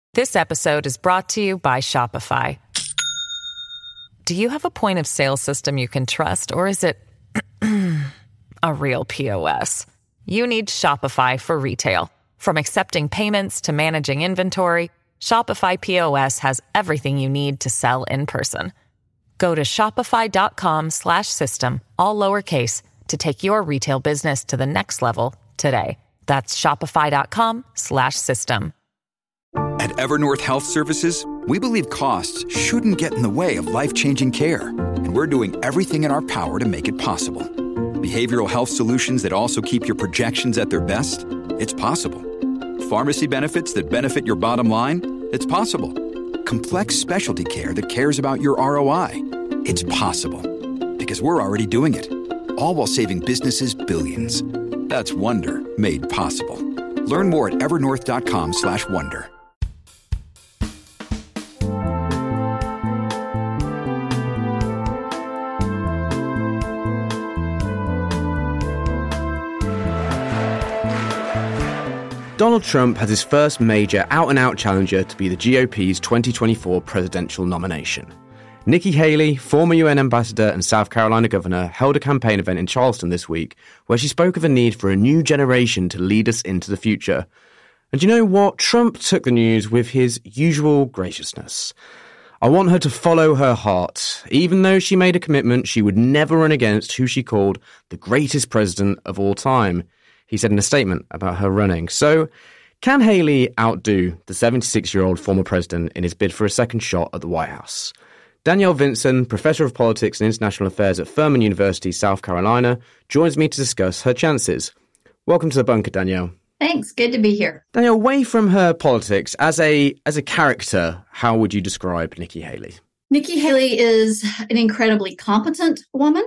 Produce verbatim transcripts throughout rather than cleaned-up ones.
This episode is brought to you by Shopify. Do you have a point of sale system you can trust, or is it a real P O S? You need Shopify for retail. From accepting payments to managing inventory, Shopify P O S has everything you need to sell in person. Go to shopify.com slash system, all lowercase, to take your retail business to the next level today. That's shopify.com slash system. At Evernorth Health Services, we believe costs shouldn't get in the way of life-changing care, and we're doing everything in our power to make it possible. Behavioral health solutions that also keep your projections at their best? It's possible. Pharmacy benefits that benefit your bottom line? It's possible. Complex specialty care that cares about your R O I? It's possible. Because we're already doing it. All while saving businesses billions. That's Wonder made possible. Learn more at evernorth.com slash wonder. Donald Trump has his first major out-and-out challenger to be the G O P's twenty twenty-four presidential nomination. Nikki Haley, former U N ambassador and South Carolina governor, held a campaign event in Charleston this week where she spoke of the need for a new generation to lead us into the future. And you know what? Trump took the news with his usual graciousness. I want her to follow her heart, even though she made a commitment she would never run against who she called the greatest president of all time, he said in a statement about her running. So, can Haley outdo the seventy-six-year-old former president in his bid for a second shot at the White House? Danielle Vinson, Professor of Politics and International Affairs at Furman University, South Carolina, joins me to discuss her chances. Welcome to the bunker, Danielle. Thanks. Good to be here. Danielle, away from her politics, as a as a character, how would you describe Nikki Haley? Nikki Haley is an incredibly competent woman.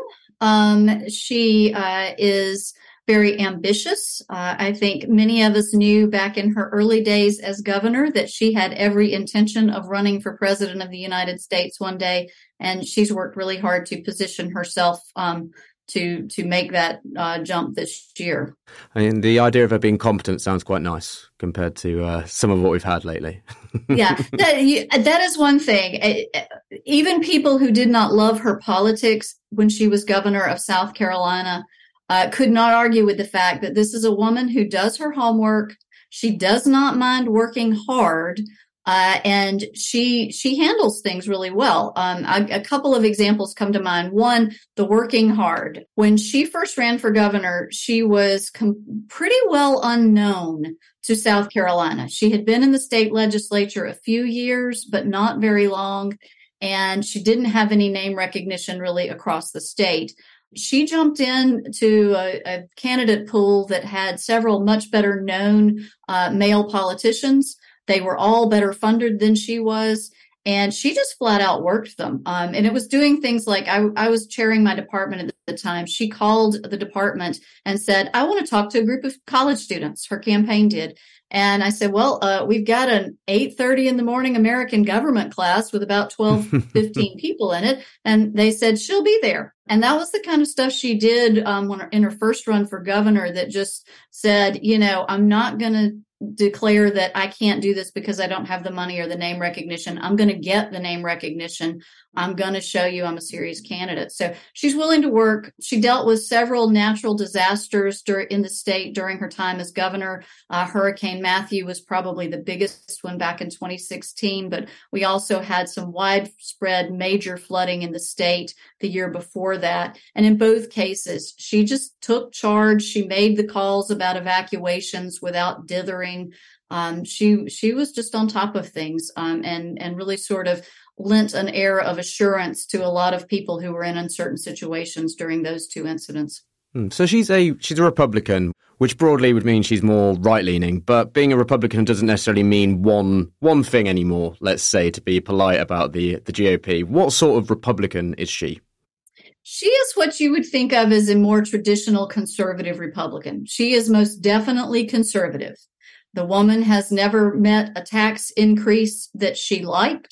Um, she uh, is very ambitious. Uh, I think many of us knew back in her early days as governor that she had every intention of running for president of the United States one day, and she's worked really hard to position herself um, to to make that uh, jump this year. I mean, the idea of her being competent sounds quite nice compared to uh, some of what we've had lately. Yeah, that, that is one thing. Even people who did not love her politics when she was governor of South Carolina Uh, could not argue with the fact that this is a woman who does her homework. She does not mind working hard, uh, and she she handles things really well. Um, I, a couple of examples come to mind. One, the working hard. When she first ran for governor, she was com- pretty well unknown to South Carolina. She had been in the state legislature a few years, but not very long, and she didn't have any name recognition really across the state. She jumped in to a, a candidate pool that had several much better known uh, male politicians. They were all better funded than she was, and she just flat out worked them. Um, and it was doing things like, I, I was chairing my department at the time. She called the department and said, I want to talk to a group of college students. Her campaign did. And I said, well, uh, we've got an eight thirty in the morning American government class with about twelve, fifteen people in it. And they said, she'll be there. And that was the kind of stuff she did um, when, in her first run for governor, that just said, you know, I'm not going to declare that I can't do this because I don't have the money or the name recognition. I'm going to get the name recognition. I'm going to show you I'm a serious candidate. So she's willing to work. She dealt with several natural disasters dur- in the state during her time as governor. Uh, Hurricane Matthew was probably the biggest one back in twenty sixteen, but we also had some widespread major flooding in the state the year before that. And in both cases, she just took charge. She made the calls about evacuations without dithering. Um, she she was just on top of things um, and and really sort of lent an air of assurance to a lot of people who were in uncertain situations during those two incidents. So she's a she's a Republican, which broadly would mean she's more right-leaning. But being a Republican doesn't necessarily mean one one thing anymore, let's say, to be polite about the, the G O P. What sort of Republican is she? She is what you would think of as a more traditional conservative Republican. She is most definitely conservative. The woman has never met a tax increase that she liked.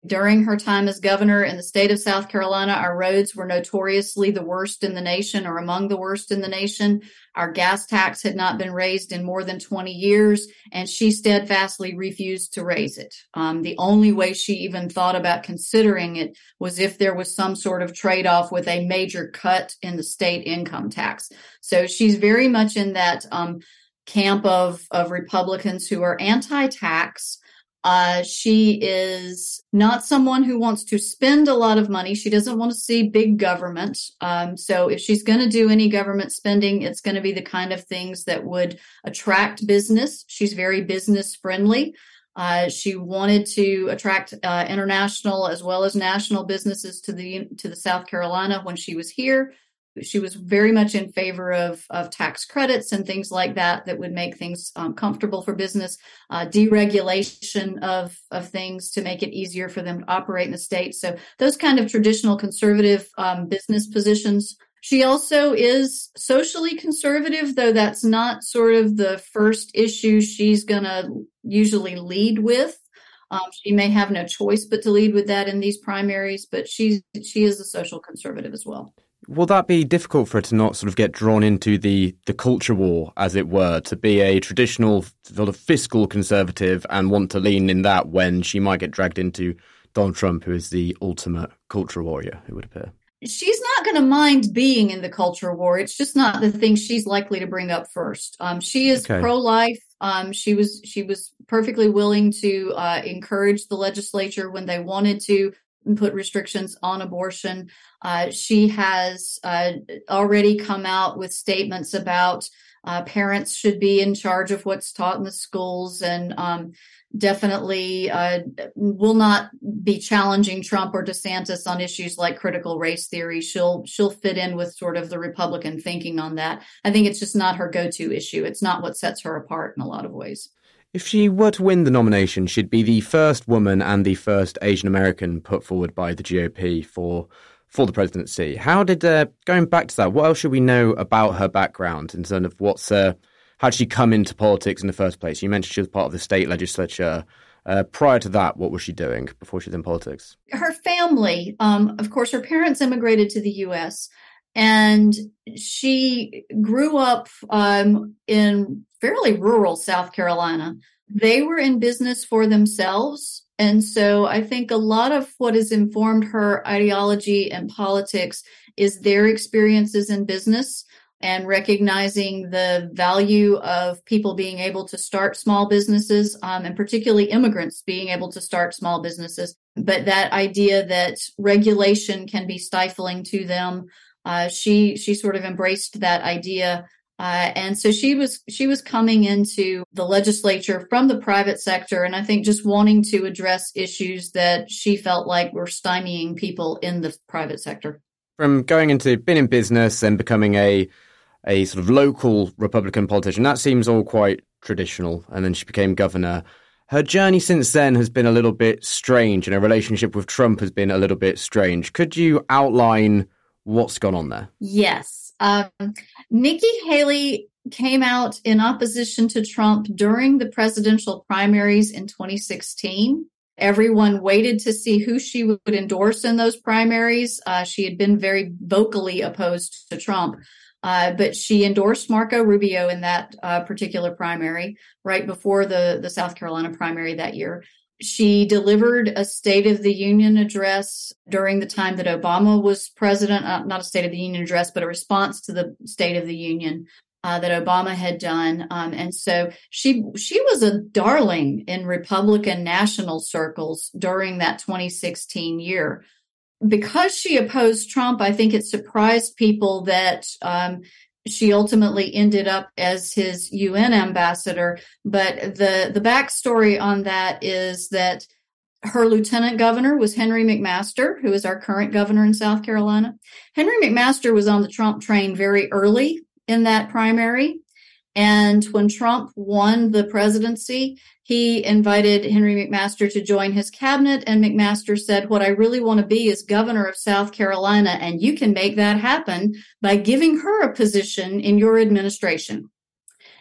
During her time as governor in the state of South Carolina, our roads were notoriously the worst in the nation or among the worst in the nation. Our gas tax had not been raised in more than twenty years, and she steadfastly refused to raise it. Um, the only way she even thought about considering it was if there was some sort of trade-off with a major cut in the state income tax. So she's very much in that um, camp of, of Republicans who are anti-tax. Uh, she is not someone who wants to spend a lot of money. She doesn't want to see big government. Um, so if she's going to do any government spending, it's going to be the kind of things that would attract business. She's very business friendly. Uh, she wanted to attract uh, international as well as national businesses to the to the South Carolina when she was here. She was very much in favor of, of tax credits and things like that that would make things um, comfortable for business, uh, deregulation of, of things to make it easier for them to operate in the state. So those kind of traditional conservative um, business positions. She also is socially conservative, though that's not sort of the first issue she's going to usually lead with. Um, she may have no choice but to lead with that in these primaries, but she's, she is a social conservative as well. Will that be difficult for her to not sort of get drawn into the, the culture war, as it were, to be a traditional sort of fiscal conservative and want to lean in that when she might get dragged into Donald Trump, who is the ultimate culture warrior, it would appear? She's not going to mind being in the culture war. It's just not the thing she's likely to bring up first. Um, she is okay. pro-life. Um, she was she was perfectly willing to uh, encourage the legislature when they wanted to put restrictions on abortion. Uh, she has uh, already come out with statements about uh, parents should be in charge of what's taught in the schools, and um, definitely uh, will not be challenging Trump or DeSantis on issues like critical race theory. She'll she'll fit in with sort of the Republican thinking on that. I think it's just not her go-to issue. It's not what sets her apart in a lot of ways. If she were to win the nomination, she'd be the first woman and the first Asian American put forward by the G O P for for the presidency. How did, uh, going back to that, what else should we know about her background in terms of what's, uh, how did she come into politics in the first place? You mentioned she was part of the state legislature. Uh, prior to that, what was she doing before she was in politics? Her family, um, of course, her parents immigrated to the U S, and she grew up um, in fairly rural South Carolina. They were in business for themselves. And so I think a lot of what has informed her ideology and politics is their experiences in business and recognizing the value of people being able to start small businesses, um, and particularly immigrants being able to start small businesses. But that idea that regulation can be stifling to them, uh, she she sort of embraced that idea. Uh, and so she was she was coming into the legislature from the private sector, and I think just wanting to address issues that she felt like were stymieing people in the private sector. From going into being in business and becoming a a sort of local Republican politician, that seems all quite traditional. And then she became governor. Her journey since then has been a little bit strange, and her relationship with Trump has been a little bit strange. Could you outline what's gone on there? Yes. Um, Nikki Haley came out in opposition to Trump during the presidential primaries in twenty sixteen. Everyone waited to see who she would endorse in those primaries. Uh, she had been very vocally opposed to Trump, uh, but she endorsed Marco Rubio in that uh, particular primary right before the, the South Carolina primary that year. She delivered a State of the Union address during the time that Obama was president, uh, not a State of the Union address, but a response to the State of the Union uh, that Obama had done. Um, and so she she was a darling in Republican national circles during that twenty sixteen year. Because she opposed Trump, I think it surprised people that um, she ultimately ended up as his U N ambassador. But the, the backstory on that is that her lieutenant governor was Henry McMaster, who is our current governor in South Carolina. Henry McMaster was on the Trump train very early in that primary. And when Trump won the presidency, he invited Henry McMaster to join his cabinet. And McMaster said, what I really want to be is governor of South Carolina. And you can make that happen by giving her a position in your administration.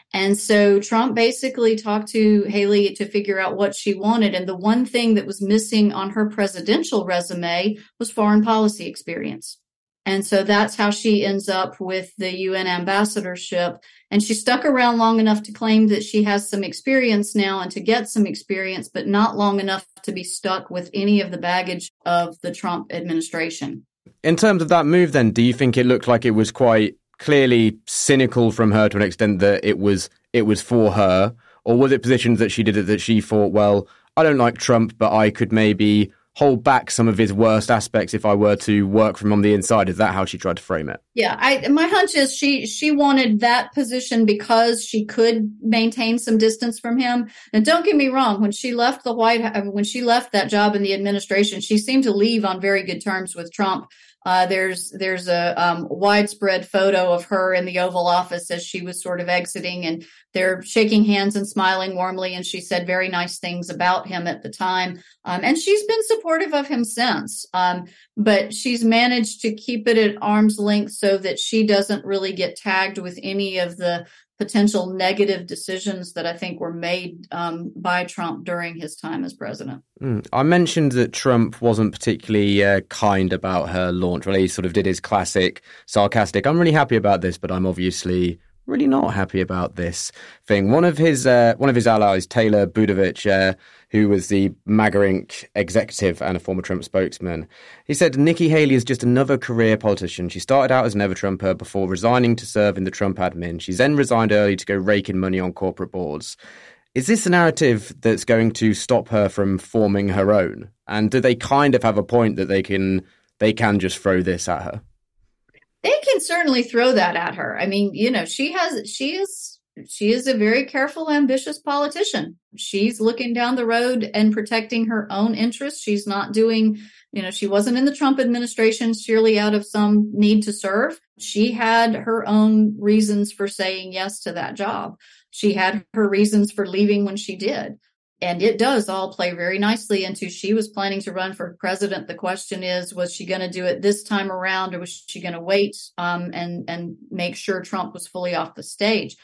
And so Trump basically talked to Haley to figure out what she wanted. And the one thing that was missing on her presidential resume was foreign policy experience. And so that's how she ends up with the U N ambassadorship. And she stuck around long enough to claim that she has some experience now and to get some experience, but not long enough to be stuck with any of the baggage of the Trump administration. In terms of that move, then, do you think it looked like it was quite clearly cynical from her to an extent that it was it was for her? Or was it positions that she did it that she thought, well, I don't like Trump, but I could maybe hold back some of his worst aspects if I were to work from on the inside? Is that how she tried to frame it? Yeah, I, my hunch is she she wanted that position because she could maintain some distance from him. And don't get me wrong, when she left the White when she left that job in the administration, she seemed to leave on very good terms with Trump. Uh, there's there's a um, widespread photo of her in the Oval Office as she was sort of exiting, and they're shaking hands and smiling warmly. And she said very nice things about him at the time. Um, and she's been supportive of him since. Um, but she's managed to keep it at arm's length so that she doesn't really get tagged with any of the potential negative decisions that I think were made um, by Trump during his time as president. Mm. I mentioned that Trump wasn't particularly uh, kind about her launch. Well, he sort of did his classic sarcastic, I'm really happy about this, but I'm obviously really not happy about this thing. One of his uh, one of his allies, Taylor Budovich, uh, who was the MAGA Incorporated executive and a former Trump spokesman, he said Nikki Haley is just another career politician. She started out as an ever-Trumper before resigning to serve in the Trump admin. She's then resigned early to go raking money on corporate boards. Is this a narrative that's going to stop her from forming her own? And do they kind of have a point that they can they can just throw this at her? They can certainly throw that at her. I mean, you know, she has, she is, she is a very careful, ambitious politician. She's looking down the road and protecting her own interests. She's not doing, you know, she wasn't in the Trump administration surely out of some need to serve. She had her own reasons for saying yes to that job. She had her reasons for leaving when she did. And it does all play very nicely into she was planning to run for president. The question is, was she going to do it this time around, or was she going to wait um, and, and make sure Trump was fully off the stage?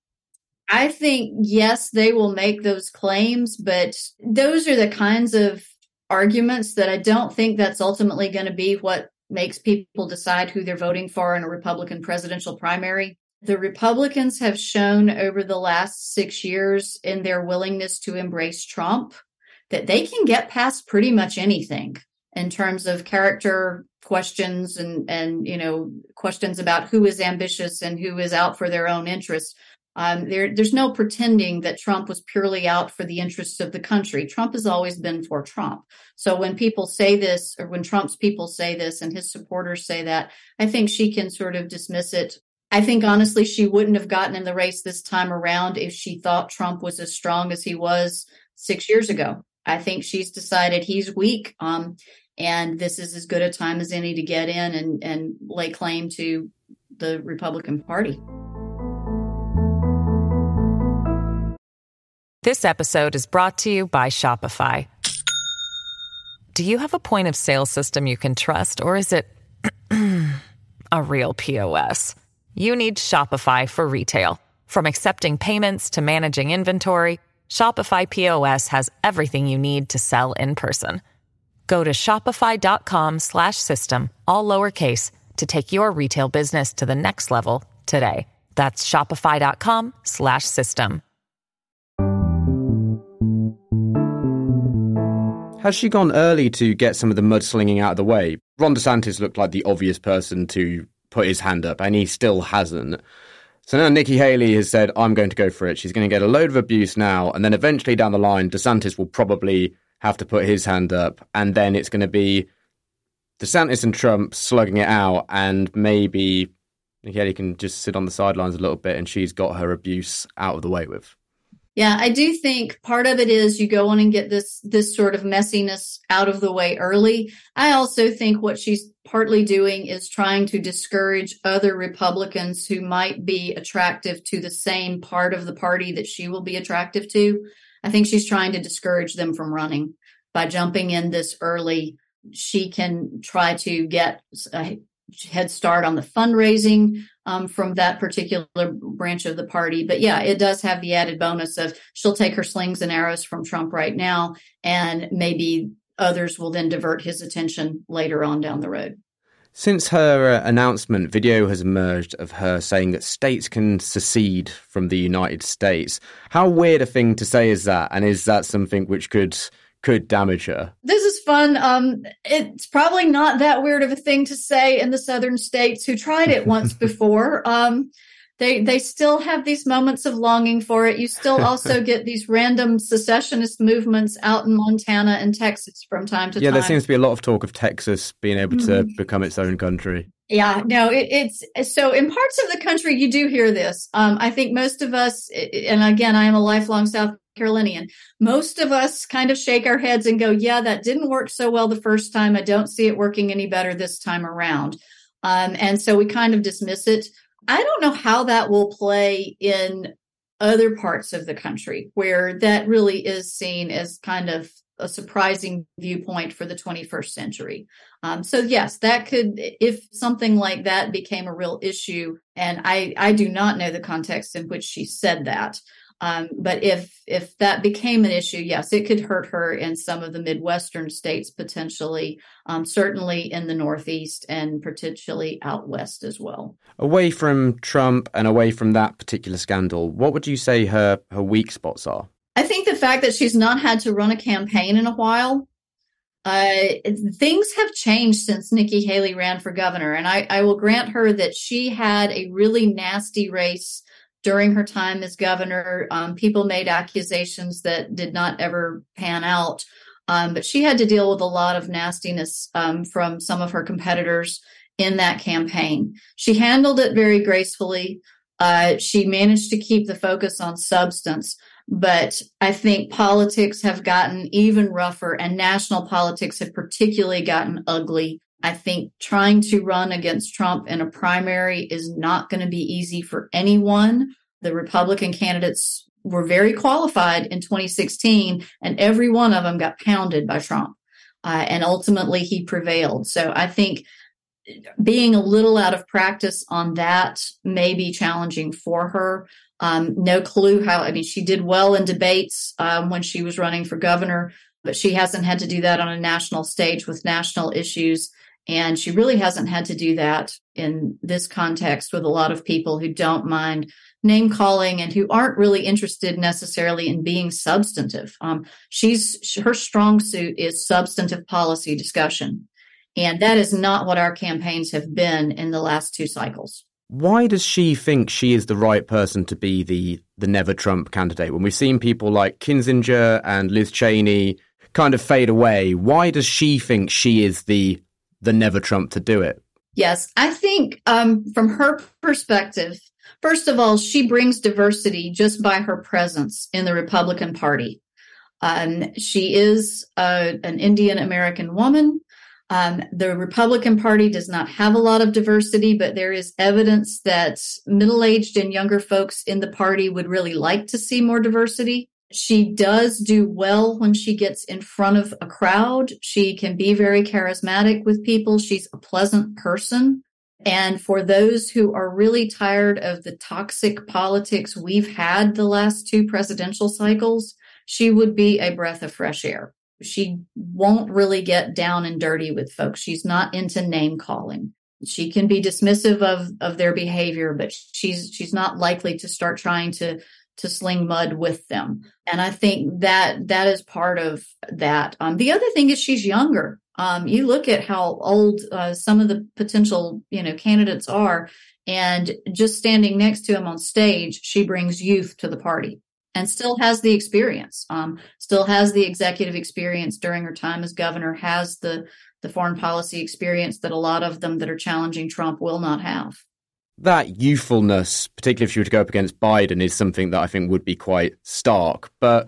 I think, yes, they will make those claims, but those are the kinds of arguments that I don't think that's ultimately going to be what makes people decide who they're voting for in a Republican presidential primary. The Republicans have shown over the last six years in their willingness to embrace Trump that they can get past pretty much anything in terms of character questions and, and you know, questions about who is ambitious and who is out for their own interests. Um, there, there's no pretending that Trump was purely out for the interests of the country. Trump has always been for Trump. So when people say this, or when Trump's people say this and his supporters say that, I think she can sort of dismiss it. I think, honestly, she wouldn't have gotten in the race this time around if she thought Trump was as strong as he was six years ago. I think she's decided he's weak, um, and this is as good a time as any to get in and, and lay claim to the Republican Party. This episode is brought to you by Shopify. Do you have a point of sale system you can trust, or is it a real P O S? You need Shopify for retail. From accepting payments to managing inventory, Shopify P O S has everything you need to sell in person. Go to shopify.com slash system, all lowercase, to take your retail business to the next level today. That's shopify.com slash system. Has she gone early to get some of the mudslinging out of the way? Ron DeSantis looked like the obvious person to put his hand up, and he still hasn't. So now Nikki Haley has said, I'm going to go for it. She's going to get a load of abuse now, and then eventually down the line, DeSantis will probably have to put his hand up, and then it's going to be DeSantis and Trump slugging it out, and maybe Nikki Haley can just sit on the sidelines a little bit, and she's got her abuse out of the way with. Yeah, I do think part of it is you go on and get this this sort of messiness out of the way early. I also think what she's partly doing is trying to discourage other Republicans who might be attractive to the same part of the party that she will be attractive to. I think she's trying to discourage them from running. By jumping in this early, she can try to get a head start on the fundraising um, from that particular branch of the party. But yeah, it does have the added bonus of she'll take her slings and arrows from Trump right now, and maybe others will then divert his attention later on down the road. Since her uh, announcement, video has emerged of her saying that states can secede from the United States. How weird a thing to say is that? And is that something which could could damage her? This is fun. Um, it's probably not that weird of a thing to say in the southern states who tried it once before. Um, They they still have these moments of longing for it. You still also get these random secessionist movements out in Montana and Texas from time to yeah, time. Yeah, there seems to be a lot of talk of Texas being able to mm-hmm. become its own country. Yeah, no, it, it's so in parts of the country you do hear this. Um, I think most of us, and again, I am a lifelong South Carolinian, most of us kind of shake our heads and go, yeah, that didn't work so well the first time. I don't see it working any better this time around. Um, and so we kind of dismiss it. I don't know how that will play in other parts of the country where that really is seen as kind of a surprising viewpoint for the twenty-first century. Um, so yes, that could, if something like that became a real issue, and I, I do not know the context in which she said that, um, but if if that became an issue, yes, it could hurt her in some of the Midwestern states potentially, um, certainly in the Northeast and potentially out west as well. Away from Trump and away from that particular scandal, what would you say her, her weak spots are? I think the fact that she's not had to run a campaign in a while. Uh, things have changed since Nikki Haley ran for governor, and I, I will grant her that she had a really nasty race during her time as governor. Um, people made accusations that did not ever pan out, um, but she had to deal with a lot of nastiness um, from some of her competitors in that campaign. She handled it very gracefully. Uh, she managed to keep the focus on substance. But I think politics have gotten even rougher, and national politics have particularly gotten ugly. I think trying to run against Trump in a primary is not going to be easy for anyone. The Republican candidates were very qualified in twenty sixteen, and every one of them got pounded by Trump. Uh, and ultimately, he prevailed. So I think being a little out of practice on that may be challenging for her. Um, no clue how, I mean, she did well in debates um, when she was running for governor, but she hasn't had to do that on a national stage with national issues. And she really hasn't had to do that in this context with a lot of people who don't mind name calling and who aren't really interested necessarily in being substantive. Um, she's her strong suit is substantive policy discussion. And that is not what our campaigns have been in the last two cycles. Why does she think she is the right person to be the, the Never Trump candidate? When we've seen people like Kinzinger and Liz Cheney kind of fade away, why does she think she is the the Never Trump to do it? Yes, I think um, from her perspective, first of all, she brings diversity just by her presence in the Republican Party. Um, she is uh, an Indian American woman. Um, the Republican Party does not have a lot of diversity, but there is evidence that middle-aged and younger folks in the party would really like to see more diversity. She does do well when she gets in front of a crowd. She can be very charismatic with people. She's a pleasant person. And for those who are really tired of the toxic politics we've had the last two presidential cycles, she would be a breath of fresh air. She won't really get down and dirty with folks. She's not into name calling. She can be dismissive of, of their behavior, but she's she's not likely to start trying to to sling mud with them. And I think that that is part of that. Um, the other thing is she's younger. Um, you look at how old uh, some of the potential, you know, candidates are, and just standing next to him on stage, she brings youth to the party. And still has the experience, um, still has the executive experience during her time as governor, has the, the foreign policy experience that a lot of them that are challenging Trump will not have. That youthfulness, particularly if she were to go up against Biden, is something that I think would be quite stark. But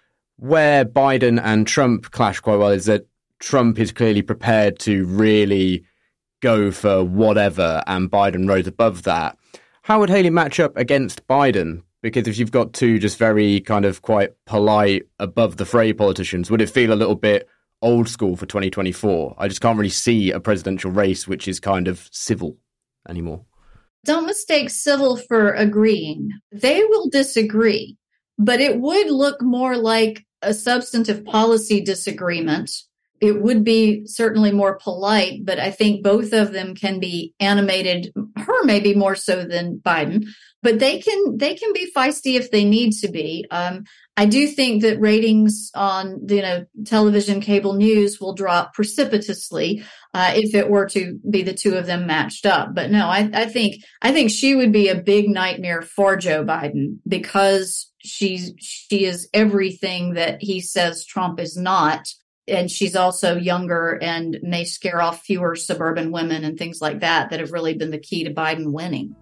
where Biden and Trump clash quite well is that Trump is clearly prepared to really go for whatever, and Biden rose above that. How would Haley match up against Biden? Because if you've got two just very kind of quite polite, above the fray politicians, would it feel a little bit old school for twenty twenty-four. I just can't really see a presidential race which is kind of civil anymore. Don't mistake civil for agreeing. They will disagree, but it would look more like a substantive policy disagreement. It would be certainly more polite, but I think both of them can be animated, her maybe more so than Biden, but they can they can be feisty if they need to be. Um, I do think that ratings on you know television, cable news will drop precipitously uh, if it were to be the two of them matched up. But no, I, I think I think she would be a big nightmare for Joe Biden because she's she is everything that he says Trump is not. And she's also younger and may scare off fewer suburban women and things like that that have really been the key to Biden winning.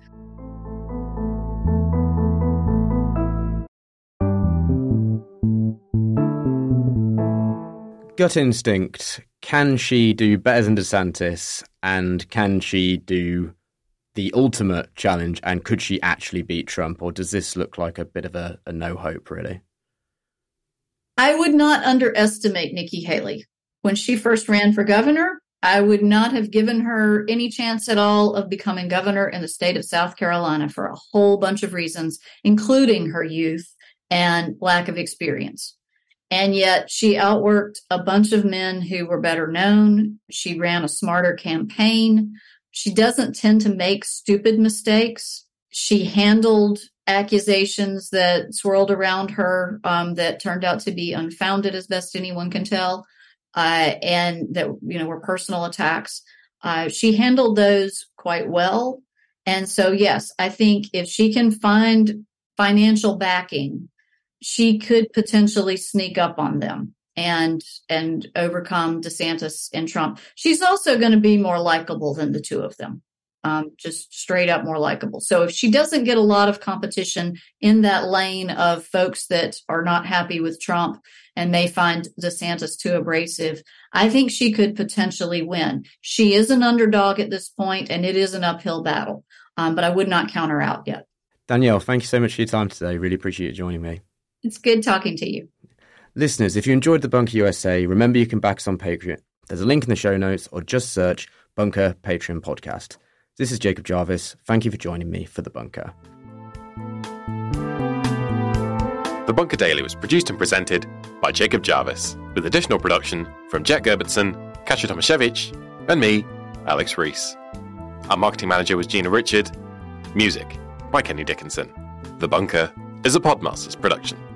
Gut instinct. Can she do better than DeSantis? And can she do the ultimate challenge? And could she actually beat Trump? Or does this look like a bit of a, a no hope, really? I would not underestimate Nikki Haley. When she first ran for governor, I would not have given her any chance at all of becoming governor in the state of South Carolina for a whole bunch of reasons, including her youth and lack of experience. And yet she outworked a bunch of men who were better known. She ran a smarter campaign. She doesn't tend to make stupid mistakes. She handled accusations that swirled around her um, that turned out to be unfounded as best anyone can tell, uh, and that you know were personal attacks. Uh, she handled those quite well. And so, yes, I think if she can find financial backing, she could potentially sneak up on them and and overcome DeSantis and Trump. She's also going to be more likable than the two of them. Um, just straight up more likable. So if she doesn't get a lot of competition in that lane of folks that are not happy with Trump and may find DeSantis too abrasive, I think she could potentially win. She is an underdog at this point, and it is an uphill battle, um, but I would not count her out yet. Danielle, thank you so much for your time today. Really appreciate you joining me. It's good talking to you. Listeners, if you enjoyed The Bunker U S A, remember you can back us on Patreon. There's a link in the show notes, or just search Bunker Patreon Podcast. This is Jacob Jarvis. Thank you for joining me for The Bunker. The Bunker Daily was produced and presented by Jacob Jarvis, with additional production from Jet Gerbertson, Kasia Tomaszewicz, and me, Alex Rees. Our marketing manager was Gina Richard. Music by Kenny Dickinson. The Bunker is a Podmasters production.